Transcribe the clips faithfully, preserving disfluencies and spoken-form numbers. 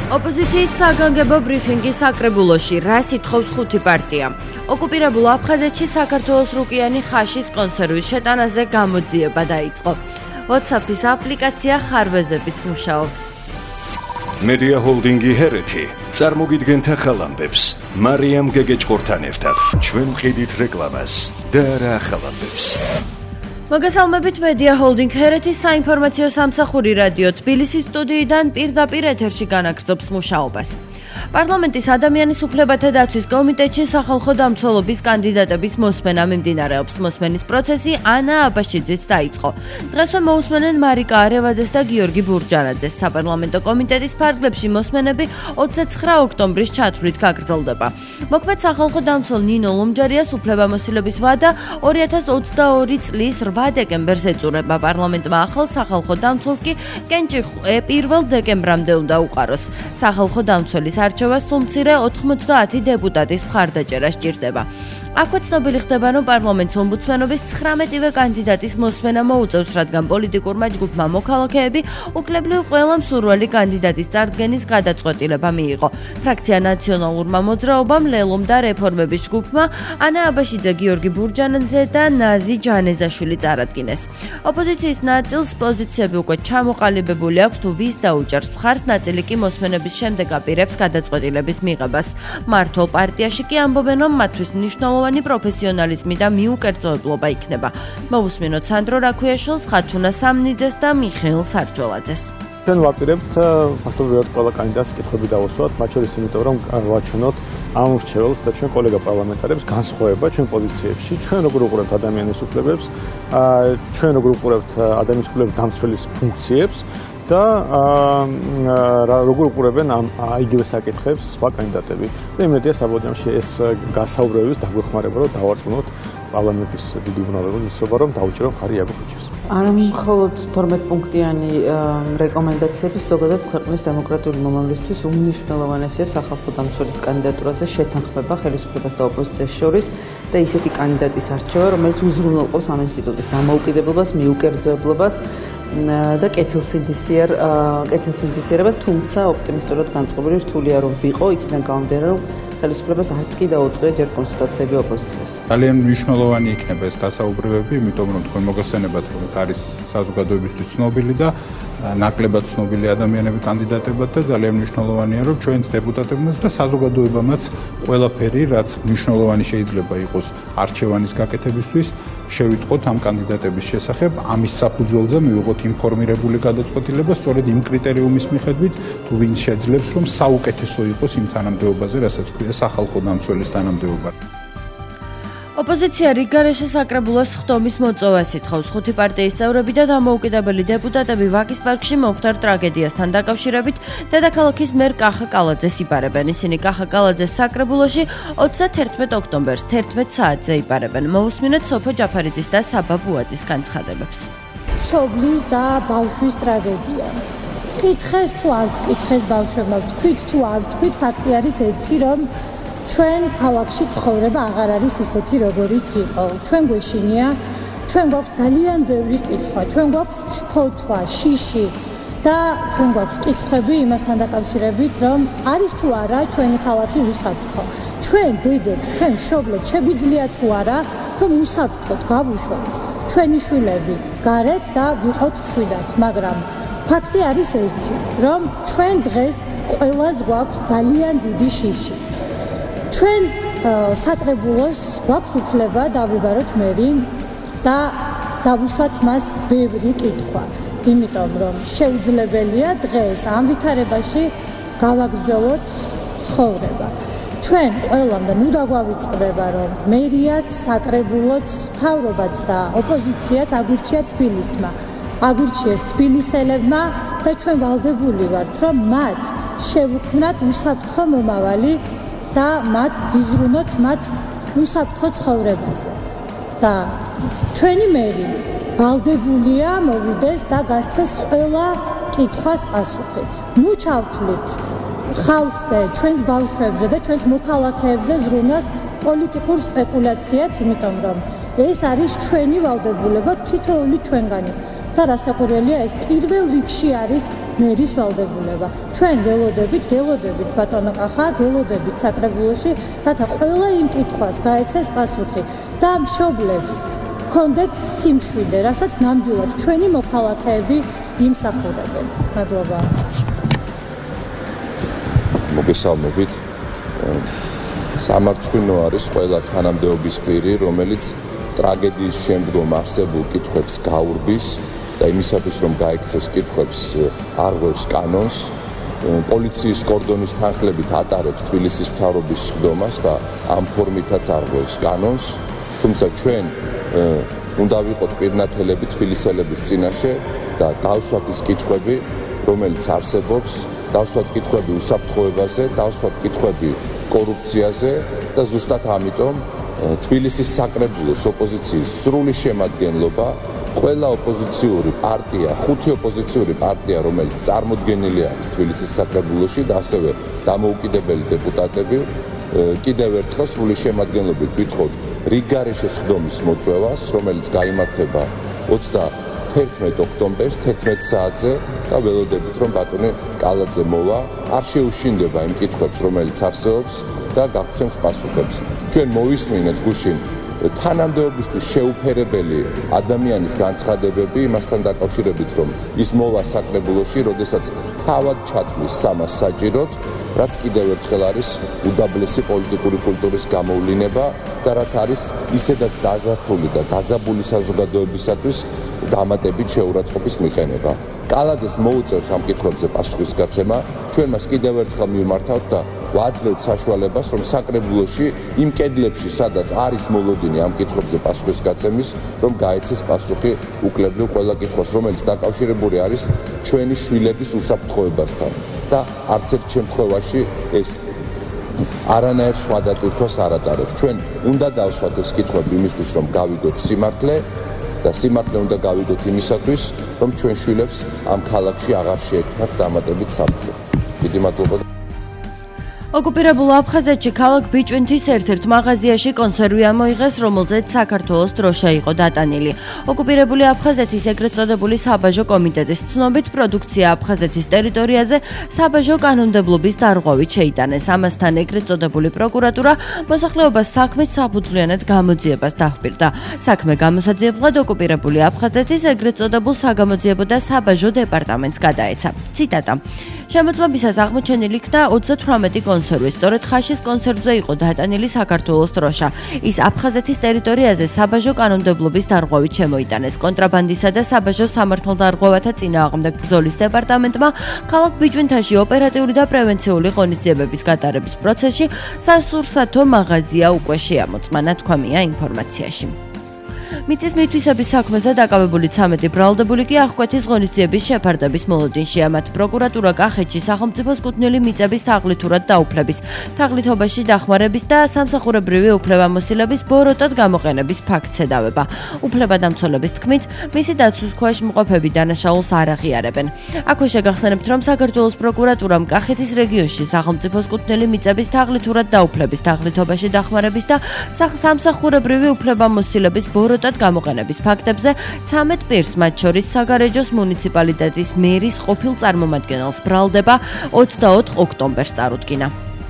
ოპოზიციის საგანგებო ბრიფინგი საკრებულოში რას ითხოვს ხუთი პარტია. ოკუპირებულ აფხაზეთში საქართველოს რუკიანი ხაშის კონსერვის შეტანაზე გამოძიება დაიწყო. WhatsApp-ის აპლიკაცია ხარვეზებით მუშაობს. Media Holding-ი ჰერეთი წარმოგიდგენთ ახალ ამბებს. მარიამ გეგეჭკორთან ერთად ჩვენ ვყიდით რეკლამას და რა ახალ ამბებს. მოგესალმებით Media Holding ჰერეთის საინფორმაციო სამსახური რადიო თბილისის სტუდიიდან პირდაპირ ეთერში განაგრძობს მუშაობას. პარლამენტის ადამიანის უფლებათა დაცვის კომიტეტში სახალხო დამცველობის კანდიდატების მოსმენა მიმდინარეობს. მოსმენის პროცესი ანა აბაშიძეც დაიწყო. დღესვე მოусმენენ მარიკა არევაძეს და გიორგი ბურჯანაძეს. საპარლამენტო კომიტეტის ფარგლებში მოსმენები ოცდაცხრა ოქტომბრის ჩათვლით გაგრძელდება. მოქმედ სახალხო დამცველ ნინო ლომჯარიას უფლებამოსილების ვადა ორი ათას ოცდაორი წლის რვა დეკემბერს ეწურება. პარლამენტმა ახალ სახალხო დამცველს კი კენჭი პირველ დეკემბრამდე უნდა უყაროს. სახალხო დამცველის არჩევას სულ მცირე ოთხმოცდაათი დეპუტატის მხარდაჭერა სჭირდება. აქვე ცნობილი ხდება, რომ პარლამენტის ომბუდსმენობის ცხრამეტივე კანდიდატის მოსმენა მოუწევს, რადგან პოლიტიკურმა ჯგუფმა მოქალაქეები უკლებლივ ყველა მსურველი კანდიდატის წარდგენის გადაწყვეტილება მიიღო. ფრაქცია ნაციონალურმა მოძრაობამ, ლელომ და რეფორმების ჯგუფმა ანა აბაშიძე, გიორგი ბურჯანაძე და ნაზი ჯანეზაშვილი წარადგინეს. ოპოზიციის ნაწილს პოზიციები უკვე ჩამოყალიბებული აქვს, თუ ვის დაუჭერს მხარს, ნაწილი კი მოსმენების შემდეგ აპირებს გადაწყვეტილების მიღებას. მართლ პარტიაში კი ამბობენ, რომ მათთვის მნიშვნელოვანი პროფესიონალიზმი და მიუკერძოებლობა იქნება. მოვუსმინოთ სანდრო რაქვიაშვილს, ხაჩუნა სამნიძეს და მიხეილ სარჯოლაძეს. ჩვენ ვაპირებთ ფაქტობრივად ყველა კანდიდატს კითხვები დავუსვათ, მათ შორის იმიტომ, რომ ვაჩვენოთ ამ მრჩეველს და ჩვენ კოლეგა პარლამენტარებს განსხვავება ჩვენ პოზიციებში, ჩვენ როგორ უყურებთ ადამიანის უფლებებს, ჩვენ როგორ უყურებთ ადამიანის უფლებების დამცველის ფუნქციებს და როგორ უყურებენ ამ იგივე საკითხებს სხვა კანდიდატები. და იმედია საბოლოოში ეს გასაუბრებების დაგვეხმარება, რომ დავარწმუნოთ პარლამენტის დიდი უმრავლესობა, რომ დაუჭირო მხარი იაგო ხუჩეს. არა მხოლოდ თორმეტ პუნქტიანი რეკომენდაციები, ზოგადად ქვეყნის დემოკრატიული მომავლისთვის უმნიშვნელოვანესია სახალხო დამცველის კანდიდატურაზე შეთანხმება ხელისუფლებას და ოპოზიციას შორის და ისეთი კანდიდატის არჩევა, რომელიც უზრუნველყოფს ამ ინსტიტუტის დამოუკიდებლობას, მიუკერძოებლობას და კეთილსინდისიერ კეთილსინდისიერებას, თუმცა ოპტიმისტურად განწყობილი რთულია რომ ვიყო, იქიდან გამომდინარე, რომ ხელისუფლებას არც კი დაუწყია ჯერ კონსულტაციები ოპოზიციასთან. ძალიან მნიშვნელოვანი იქნება ეს გასაუბრებები, იმიტომ რომ თქვენ მოგეხსენებათ, რომ არის საზოგადოებისთვის ცნობილი და ნაკლებად ცნობილი ადამიანები კანდიდატებად და ძალიან მნიშვნელოვანია, რომ ჩვენს დეპუტატებმაც და საზოგადოებამაც ყველაფერი, რაც მნიშვნელოვანი შეიძლება იყოს არჩევანის გაკეთებისთვის, შევიტყოთ ამ კანდიდატების შესახებ, ამის საფუძველზე მივიღოთ ინფორმირებული გადაწყვეტილება, სწორედ იმ კრიტერიუმის მიხედვით, თუ ვინ შეძლებს, რომ საუკეთესო იყოს იმ თანამდებობაზე, რასაც ქვია სახალხო დამცველის თანამდებობა. ოპოზიცია რიგგარეშე საკრებულოს ხდომის მოწვევას ითხოვს. ხუთი პარტიის წევრები და დამოუკიდებელი დეპუტატები ვაკის პარკში მომხდარ ტრაგედიასთან დაკავშირებით დედაქალაქის მერ კახა კალაძეს იბარებენ. ისინი კახა კალაძეს საკრებულოში ოცდათერთმეტ ოქტომბერს თერთმეტ საათზე იბარებენ. მოусმინოთ სოფო ჯაფარიძის და საბა ბუაძის განცხადებებს. მშობლის და ბავშვის ტრაგედია. კითხეს თუ არ კითხეს ბავშვებმა, თქვით თუ არ თქვით, ფაქტი არის ერთი, რომ ჩვენ ქალაქში ცხოვრება აღარ არის ისეთი, როგორიც იყო. ჩვენ გვეშინია, ჩვენ გვაქვს ძალიან ბევრი კითხვა, ჩვენ გვაქვს შფოთვა, შიში და ჩვენ გვაქვს კითხვები იმასთან დაკავშირებით, რომ არის თუ არა ჩვენი ქალაქი უსაფრთხო. ჩვენ დედებს, ჩვენ მშობლებს შეგვიძლია თუ არა, რომ უსაფრთხოდ გავუშვათ ჩვენი შვილები გარეთ და ვიყოთ მშვიდად, მაგრამ ფაქტი არის ერთი, რომ ჩვენ დღეს ყველას გვაქვს ძალიან დიდი შიში. ჩვენ საკრებულოს გვაქვს უფლება დავიბაროთ მერი და დავუშვათ მას ბევრი კითხვა, იმიტომ რომ შეუძლებელია დღეს ამ ვითარებაში გავაგრძელოთ ცხოვრება. ჩვენ ყველამ და ნუ დაგვავიწყდება, რომ მერიაც, საკრებულოც, მთავრობაც და ოპოზიციაც აგვირჩია თბილისმა, აგვირჩიეს თბილისელებმა და ჩვენ ვალდებული ვართ, რომ მათ შევუქმნათ უსაფრთხო მომავალი და მათ ვიზრუნოთ მათ უსაფრთხო ცხოვრებაზე. და ჩვენი მერი ვალდებულია მოვიდეს და გასცეს ყველა კითხვას პასუხი. ნუ ჩავთვლით ხალხზე, ჩვენს ბავშვებზე და ჩვენს მოქალაქეებზე ზრუნვას პოლიტიკურ სპეკულაციად, იმიტომ რომ ეს არის ჩვენი ვალდებულება თითოეული ჩვენგანის. და რასაკვირველია, ეს პირველ რიგში არის მერის ვალდებულება. ჩვენ ველოდებით, გელოდებით ბატონო კახა, გელოდებით საკრებულოში, რათა ყველა იმ კითხვას გაეცეს პასუხი და მშობლებს კონდეთ სიმშვიდე, რასაც ნამდვილად ჩვენი მოქალაქეები იმსახურებენ. მადლობა. მოგესალმებით. სამარცხვინო არის ყველა თანამდებობის პირი, რომელიც ტრაგედიის შემდგომ არსებულ კითხვებს გაურბის და იმისათვის რომ გაიქცეს კითხვებს არღვევს კანონს. პოლიციის კორდონის თანხლებით ატარებს თბილისის მთავრობის სხდომას და ამ ფორმითაც არღვევს კანონს. თუმცა ჩვენ უნდა ვიყოთ პირნათელები თბილისელების წინაშე და დავსვათ ის კითხვები, რომელიც არსებობს, დავსვათ კითხვები უსაფრთხოებაზე, დავსვათ კითხვები კორუფციაზე და ზუსტად ამიტომ თბილისის საკრებულოს ოპოზიციის სრული შემადგენლობა, ყველა ოპოზიციური პარტია, ხუთი ოპოზიციური პარტია, რომელიც წარმოდგენილი არის თბილისის საკრებულოში და ასევე დამოუკიდებელი დეპუტატები, კიდევ ერთხელ სრული შემადგენლობით ვითხოვთ რიგგარეშე სხდომის მოწვევას, რომელიც გაიმართება ოცდაათერთმეტ ოქტომბერს თერთმეტ საათზე და ველოდებით რომ ბატონი კალაძე მოვა, არ შეუშინდება იმ კითხვებს, რომელიც არსებობს და გაგცემს პასუხებს. ჩვენ მოვისმინეთ გუშინ თანამდებობისთვის შეუფერებელი ადამიანის განცხადებები იმასთან დაკავშირებით, რომ ის მოვა საკრებულოში, როდესაც თავად ჩათვლის სამას საჭიროდ, რაც კიდევ ერთხელ არის უდაბლესი პოლიტიკური კულტურის გამოვლინება და რაც არის ისედაც დაზარხული და დაძაბული საზოგადოებისათვის დამატებით შეურაცხყოფის მიყენება. კალაძეს მოუწევს ამ კითხვებზე პასუხის გაცემა, ჩვენ მას კიდევ ერთხელ მივმართავთ და ვაძლევთ საშუალებას, რომ საკრებულოში იმ კედლებში, სადაც არის მოლოდინი ამ კითხვებზე პასუხის გაცემის, რომ გაეცეს პასუხი უკლებლივ ყველა კითხვას, რომელიც დაკავშირებული არის ჩვენი შვილების უსაფრთხოებასთან და არც ერთ შემთხვევაში ეს არანაირ სხვა დატვირთვას არ ატარებს. ჩვენ უნდა დავსვათ ეს კითხვები იმისთვის, რომ გავიგოთ სიმართლე და სიმართლე უნდა გავიგოთ იმისათვის, რომ ჩვენ შვილებს ამ ქალაქში აღარ შეექმნათ დამატებით საფრთხე. დიდი მადლობა. ოკუპირებულ აფხაზეთში ქალაქ ბიჭვინთის ერთ-ერთ მაღაზიაში კონსერვი ამოიღეს, რომელზეც საქართველოს დროშა იყო დატანილი. ოკუპირებული აფხაზეთის ეგრეთ წოდებული საბაჟო კომიტეტის ცნობით, პროდუქცია აფხაზეთის ტერიტორიაზე საბაჟო კანონმდებლობის დარღვევით შეიტანეს. ამასთან ეგრეთ წოდებული პროკურატურა მოსახლეობას საქმის საფუძვლიანად გამოძიებას დაჰპირდა. საქმე გამოსაძიებლად ოკუპირებული აფხაზეთის ეგრეთ წოდებულ საგამოძიებო და საბაჟო დეპარტამენტს გადაეცა. ციტატა: შემოწმებისას აღმოჩენილი იქნა ოცდათვრამეტი კონსერვი, სწორედ ხაშის კონსერვზე იყო დატანილი საქართველოს დროშა. ის აფხაზეთის ტერიტორიაზე საბაჟო კანონმდებლობის დარღვევით შემოიტანეს. კონტრაბანდისა და საბაჟო სამართალდარღვევათა წინააღმდეგ ბრძოლის დეპარტამენტმა ქალაქ ბიჭვინთაში ოპერატიული და პრევენციული ღონისძიებების გატარების პროცესში სასურსათო მაღაზია უკვე შეამოწმა, ნათქვამია ინფორმაციაში. მიწის მითვისების საქმეზე დაკავებული ცამეტი ბრალდებული კი აღკვეთის ღონისძიების შეფარდების მოლოდინშია. მათ პროკურატურა კახეთში სახელმწიფოს კუთვნილი მიწების თაღლითურად დაუფლების, თაღლითობაში დახმარების და სამსახურებრივი უფლებამოსილების ბოროტად გამოყენების ფაქტს ედავება. უფლებადამცველების თქმით, მისი დაცვის ქვეშ მყოფები დანაშაულს არ აღიარებენ. აქვე შეგახსენებთ, რომ საქართველოს პროკურატურამ კახეთის რეგიონში სახელმწიფოს კუთვნილი მიწების თაღლითურად დაუფლების, თაღლითობაში დახმარების და სამსახურებრივი უფლებამოსილების ბოროტად გამოყენების ფაქტებზე ცამეტ პირს, მათ შორის საგარეჯოს მუნიციპალიტეტის მერის ყოფილ წარმომადგენელს ბრალდება ოცდაოთხ ოქტომბერს წარუდგინა.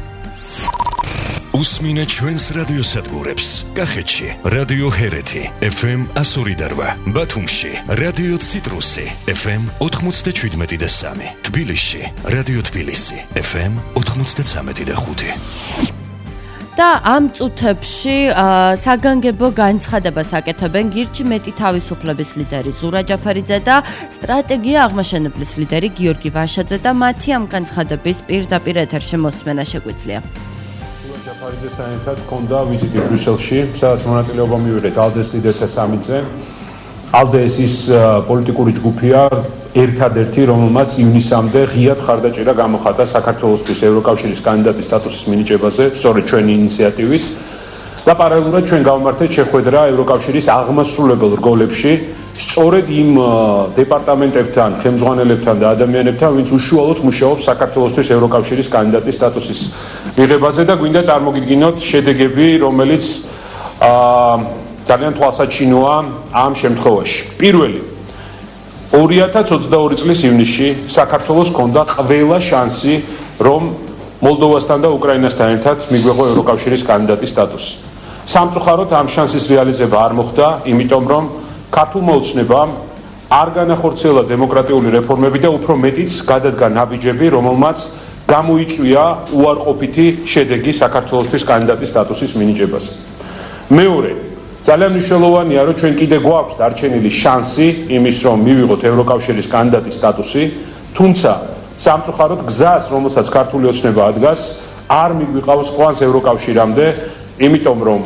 უსმინეთ ჩვენს რადიოსადგურებს. კახეთში რადიო ჰერეთი ეფ ემ εκατო ორი და რვა, ბათუმში რადიო ციტრუსი ეფ ემ ოთხმოცდაჩვიდმეტი და სამი, თბილისში რადიო თბილისი ეფ ემ ოთხმოცდაცამეტი და ხუთი. და ამ წუთებში საგანგებო განცხადებას აკეთებენ გირჩი მეტი თავისუფლების ლიდერი ზურა ჯაფარიძე და სტრატეგია აღმაშენებლის ლიდერი გიორგი ვაშაძე და მათი ამ განცხადების პირდაპირ ეთერში მოსმენა შეგვიძლია. ზურა ჯაფარიძესთან ერთად ჰქონდა ვიზიტი ბრიუსელში, სადაც მონაწილეობა მივიღეთ ალდეს ლიდერთა სამიტზე. ალდეს ის პოლიტიკური ჯგუფია ერთადერთი, რომელმაც ივნისამდე ღიად ხარდაჭერა გამოხატა საქართველოსთვის ევროკავშირის კანდიდატის სტატუსის მინიჭებაზე, სწორედ ჩვენი ინიციატივით. და პარალელურად ჩვენ გავმართეთ შეხვედრა ევროკავშირის აღმასრულებელ რგოლებში, სწორედ იმ დეპარტამენტებთან, ხელმძღვანელებთან და ადამიანებთან, ვინც უშუალოდ მუშაობს საქართველოსთვის ევროკავშირის კანდიდატის სტატუსის მიღებაზე და გვინდა წარმოგიდგინოთ შედეგები, რომელიც ძალიან თვალსაჩინოა ამ შემთხვევაში. პირველი ორი ათას ოცდაორი წლის ივნისში საქართველოს ჰქონდა ყველა შანსი, რომ მოლდოვასთან და უკრაინასთან ერთად მიგვეღო ევროკავშირის კანდიდატის სტატუსი. სამწუხაროდ ამ შანსის რეალიზება არ მოხდა, იმიტომ რომ ქართულმა ოცნებამ არ განახორციელა დემოკრატიული რეფორმები და უფრო მეტიც გადადგა ნაბიჯები, რომელმაც გამოიწვია უარყოფითი შედეგი საქართველოსთვის კანდიდატის სტატუსის მინიჭებაზე. მეორე, ძალიან მნიშვნელოვანია, რომ ჩვენ კიდე გვაქვს დარჩენილი შანსი იმის, რომ მივიღოთ ევროკავშირის კანდიდატის სტატუსი, თუმცა სამწუხაროდ გზას, რომელსაც ქართული ოცნება ადგას, არ მიგვიყავს ყვანს ევროკავშირამდე, იმიტომ რომ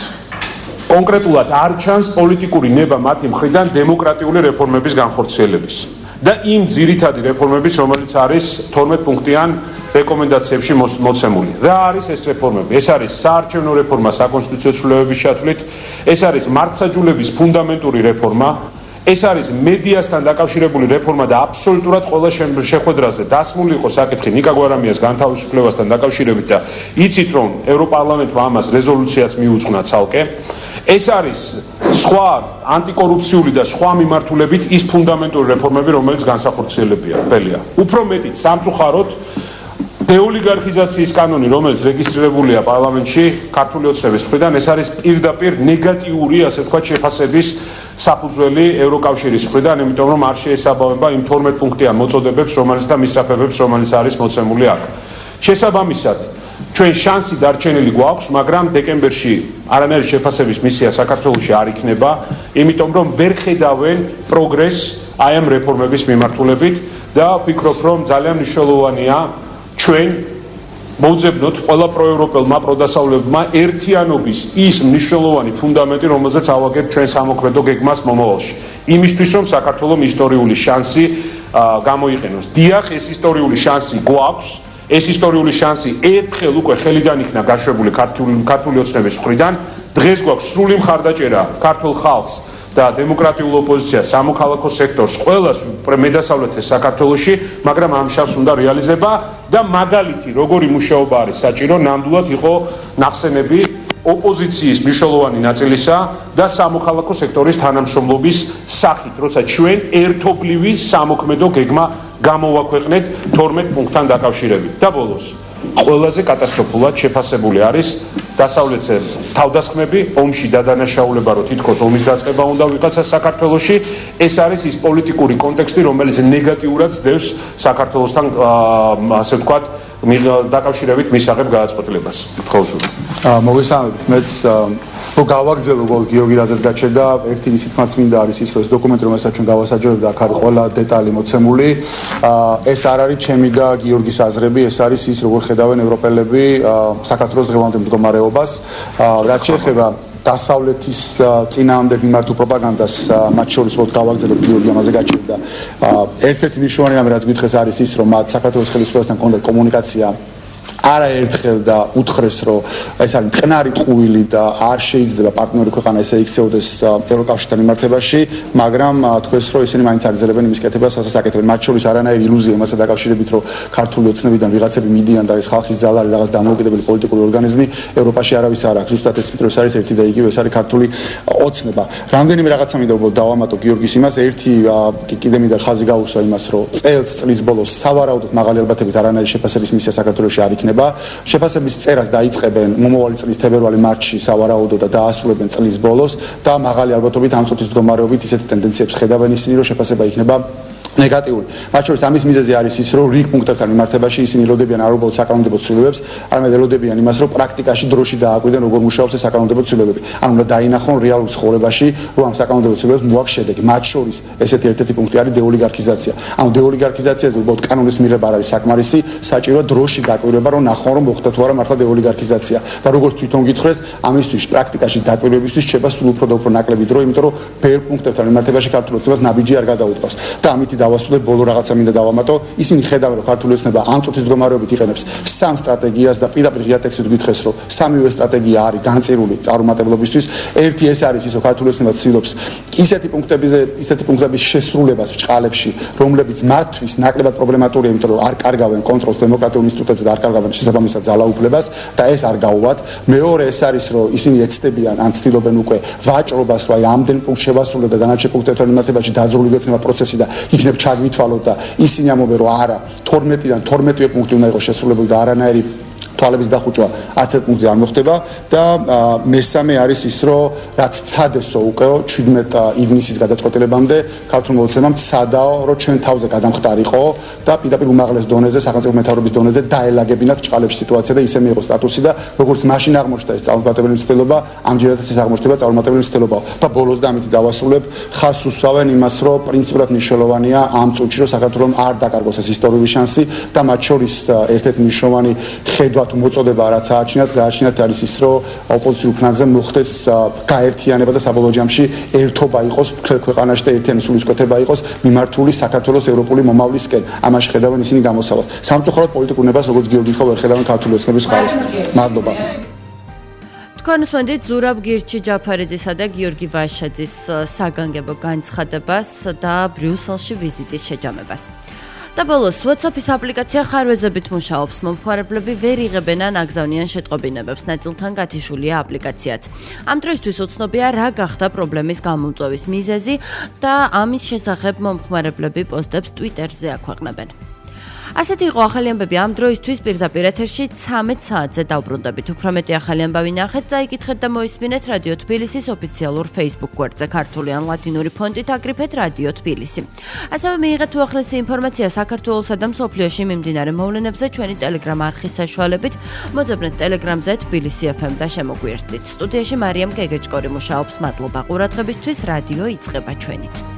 კონკრეტულად არ ჩანს პოლიტიკური ნება მათი მხრიდან დემოკრატიული რეფორმების განხორციელების და იმ ძირითადი რეფორმების, რომელიც არის თორმეტ პუნქტიან რეკომენდაციებში მოცემული. რა არის ეს რეფორმები? ეს არის საარჩევნო რეფორმა საკონსტიტუციო ცვლილებების ჩათვლით, ეს არის მართლმსაჯულების ფუნდამენტური რეფორმა, ეს არის მედიასთან დაკავშირებული რეფორმა და აბსოლუტურად ყველა შეხვედრაზე დასმული იყო საკითხი ნიკა გვარამიას განთავისუფლებასთან დაკავშირებით და იცით რომ ევროპარლამენტმა ამას რეზოლუციაც მიუძღვნა ცალკე. ეს არის სხვა ანტიკორუფციული და სხვა მიმართულებით ის ფუნდამენტური რეფორმები, რომელიც განსახორციელებია. ყველია. უფრო მეტიც სამწუხაროდ დეოლიგარქიზაციის კანონი, რომელიც რეგისტრირებულია პარლამენტში ქართული ოცნების მხრიდან, ეს არის პირდაპირ ნეგატიური, ასე ვთქვათ, შეფასების საფუძველი ევროკავშირის მხრიდან, იმიტომ რომ არ შეესაბამება იმ თორმეტ პუნქტიან მოწოდებებს, რომელიც და მისაფებებს, რომელიც არის მოცემული აქ. შესაბამისად, ჩვენ შანსი დარჩენილი გვაქვს, მაგრამ დეკემბერში არანაირი შეფასების მისია საქართველოში არ იქნება, იმიტომ რომ ვერ ხედავენ პროგრესს აი ამ რეფორმების მიმართულებით და ვფიქრობ, რომ ძალიან მნიშვნელოვანია ჩვენ მოძებნოთ ყველა პროევროპელმა პროდასავლელებმა ერთიანობის ის მნიშვნელოვანი ფუნდამენტი, რომელზეც ავაგებთ ჩვენ სამოქმედო გეგმას მომავალში. იმისთვის, რომ საქართველოს ისტორიული შანსი გამოიყენოს. დიახ, ეს ისტორიული შანსი გვაქვს. ეს ისტორიული შანსი ერთხელ უკვე ხელიდან იქნა გაშვებული ქართული ოცნების მხრიდან. დღეს გვაქვს სრული მხარდაჭერა ქართულ ხალხს და დემოკრატიულ ოპოზიციას, სამოქალაქო სექტორს, ყველას მედასავლეთის საქართველოში, მაგრამ ამ შანსს უნდა რეალიზება და მაგალითი, როგორი მუშაობა არის საჭირო, ნამდვილად იყო ნახსენები ოპოზიციის მნიშვნელოვანი ნაწილისა და სამოქალაქო სექტორის თანამშრომლობის სახით, როცა ჩვენ ერთობლივი სამოქმედო გეგმა გამოვაქვეყნეთ თორმეტ პუნქტთან დაკავშირებით. და ბოლოს, ყველაზე კატასტროფულად შეფასებული არის დასავლეთზე თავდასხმები, ომში დადანაშაულება, რომ თითქოს ომის დაწყება უნდა ვიღაცა საქართველოში, ეს არის ის პოლიტიკური კონტექსტი, რომელიც ნეგატიურად ძდევს საქართველოსთან, ასე ვთქვათ, დაკავშირებით მისაღებ გადაწყვეტილებას. გთხოვსურვ. მოგესალმებით, მეც რომ გავაგრძელო გიორგი რაზეც გაჩერდა, ერთი ისიც მინდა არის ის, რომ ეს დოკუმენტი, რომელსაც ჩვენ გავასაჯარებთ, აქ არის ყველა დეტალი მოცემული. ეს არ არის ჩემი და გიორგის აზრები, ეს არის ის, როგორ ხედავენ ევროპელები საქართველოს დღევანდელ მდგომარეობას. რაც შეეხება დასავლეთის წინააღმდეგ მიმართულ პროპაგანდას, მათ შორის ვთქვათ გავაგრძელებ გიორგი ამაზე გაჩერდა. ერთ-ერთი მნიშვნელოვანი რამე, რაც გითხეს, არის ის, რომ მათ საქართველოს ხელისუფლებასთან ჰქონდათ კომუნიკაცია არაერთხელ და უთხრეს, რომ ეს არის მტკნარი ტყუილი და არ შეიძლება პარტნიორი ქვეყანა ესე იქცეოდეს ევროკავშირთან მიმართებაში, მაგრამ თქვეს, რომ ისინი მაინც აგრძელებენ იმის კეთებას, რასაც აკეთებენ. მათ შორის არანაირი ილუზია იმასთან დაკავშირებით, რომ ქართული ოცნებიდან ვიღაცები მიდიან და ეს ხალხის ძალა არის რაღაც დამოუკიდებელი პოლიტიკური ორგანიზმი, ევროპაში არავის არ აქვს. ზუსტად ეს მეტრო ეს არის ერთი და იგივე, ეს არის ქართული ოცნება. რამდენიმე რაღაცა მინდა უბრალოდ დავამატო გიორგის იმას, ერთი კიდე მინდა ხაზი გაუსვა იმას, რომ წელს წლის ბოლოს სავარაუდოდ მაღალი ალბათობით არანაირი შეფასების მისია საქართველოში არ იქნება. შეფასების წერას დაიწყებენ მომავალი წლის თებერვალი-მარტში სავარაუდო და დაასრულებენ წლის ბოლოს და მაღალი ალბათობით ამ წუთის მდგომარეობით ისეთი ტენდენციებს ხედავენ ისინი, რომ შეფასება იქნება ნეგატიური. მათ შორის ამის მიზეზი არის ის, რომ რიგ პუნქტებთან მიმართებაში ისინი ელოდებიან არ უბრალოდ საკანონმდებლო ცვლილებებს, არამედ ელოდებიან იმას, რომ პრაქტიკაში დროში დააკვირდენ, როგორ მუშაობს ეს საკანონმდებლო ცვლილებები. ანუ უნდა დაინახონ რეალურ ცხოვრებაში, რომ ამ საკანონმდებლო ცვლილებებს მოაქვს შედეგი. მათ შორის ესეთი ერთ-ერთი პუნქტი არის დეოლიგარქიზაცია. ანუ დეოლიგარქიზაციაზე უბრალოდ კანონის მიღება არ არის საკმარისი, საჭიროა დროში დაკვირვება, რომ ნახონ, რომ მოხდა თუ არა მართლა დეოლიგარქიზაცია. და როგორც თვითონ გითხრეს, ამისთვის პრაქტიკაში დაკვირვებისთვის შეება სულ უფრო და უფრო ნაკლები დრო, იმიტომ რომ ბევრ პუნქტებთან მიმართებაში ქართულ ოცნებას ნაბიჯი არ გადაუდგავს. და ამით დავასრულებ, ბოლო რაღაცა მინდა დავამატო. ისინი ხედავენ, რომ ქართული ოცნება ამ წუთის მდგომარეობით იყენებს სამ სტრატეგიას და პირდაპირ ღია ტექსტით გითხეს, რომ სამივე სტრატეგია არის განწირული წარუმატებლობისთვის. ერთი ეს არის ის, რომ ქართული ოცნება ცდილობს ისეთი პუნქტებზე, ისეთი პუნქტების შესრულებას ბჭყალებში, რომლებიც მათთვის ნაკლებად პრობლემატურია, იმიტომ რომ არ კარგავენ კონტროლს დემოკრატიულ ინსტიტუტებზე და არ კარგავენ შესაბამისად ძალაუფლებას და ეს არ გაუვათ. მეორე ეს არის, რომ ისინი ეცდებიან ან ცდილობენ უკვე ვაჭრობას, რომ აი ამდენ პუნქტ შევასრულოთ და დანარჩენ პუნქტებთან მიმართებაში დაძრული გექნება პროცესი და იქნებ ჩაგვითვალოთ და ისინი ამბობენ, რომ არა, თორმეტიდან თორმეტივე პუნქტი უნდა იყოს შესრულებული და არანაირი თვალების დახუჭვა არც ერთ პუნქტზე არ მოხდება და მესამე არის ის, რომ რაც ცადესო უკვე შვიდმეტ ივნისის გადაწყვეტილებამდე ქართულ მოცემამ ცადაო, რომ ჩვენ თავზე გადამხდარიყო და პირდაპირ უმაღლეს დონეზე, სახელმწიფო მეთაურობის დონეზე დაელაგებინათ ბჭყალებში სიტუაცია და ისე მიიღო სტატუსი და როგორც მაშინ აღმოჩნდა ეს წარუმატებელი მცდელობა, ამჯერადაც ეს აღმოჩნდება წარუმატებელი მცდელობაა. და ბოლოს და ამით დავასრულებ, ხაზს უსვავენ იმას, რომ პრინციპულად მნიშვნელოვანია ამ წუთში, რომ საქართველოს არ დაკარგოს ეს ისტორიული შანსი და მათ შორის ერთ-ერთი მნიშვნელოვანი ხედვა თუ მოწოდება რაც ააჩინათ, გააჩინათ არის ის, რომ ოპოზიციურ ფლანგზე მოხდეს გაერთიანება და საბოლოო ჯამში ერთობა იყოს ქვეყანაში და ერთიანი სულისკვეთება იყოს მიმართული საქართველოს ევროპული მომავლისკენ. ამაში ხედავენ ისინი გამოსავალს. სამწუხაროდ პოლიტიკურ ნებას, როგორც გიორგი ხო ვერ ხედავენ ქართული ოცნების ხარეს. მადლობა. თქვენ უსმენთ ზურაბ გირჩი ჯაფარიძისა და გიორგი ვაშაძის საგანგებო განცხადებას და ბრიუსელში ვიზიტის შეჯამებას. და ბოლოს WhatsApp-ის აპლიკაცია ხარვეზებით მუშაობს. მომხმარებლები ვერ იღებენ ან აგზავნიან შეტყობინებებს. ნაწილთან გათიშულია აპლიკაციაც. ამ დროისთვის უცნობია რა გახდა პრობლემის გამომწვევის მიზეზი და ამის შესახებ მომხმარებლები პოსტებს Twitter-ზე აქვეყნებენ. ასეთი იყო ახალი ამბები ამ დროისთვის პირდაპირ ეთერში ცამეტ საათზე დავბრუნდებით. უფრო მეტი ახალი ამბავი ნახეთ, წაიკითხეთ და მოისმინეთ რადიო თბილისის ოფიციალურ Facebook გვერდზე ქართული ან ლათინური ფონტით აკრიფეთ რადიო თბილისი. ასევე მიიღეთ უახლესი ინფორმაცია საქართველოსა და მსოფლიოში მიმდინარე მოვლენებზე ჩვენი Telegram არხის საშუალებით. მოძებნეთ Telegram-ზე თბილისი ეფ ემ და შემოგვიერთდით. სტუდიაში მარიამ გეგეჭკორი მუშაობს. მადლობა ყურადღებისთვის. რადიო იწყება ჩვენით.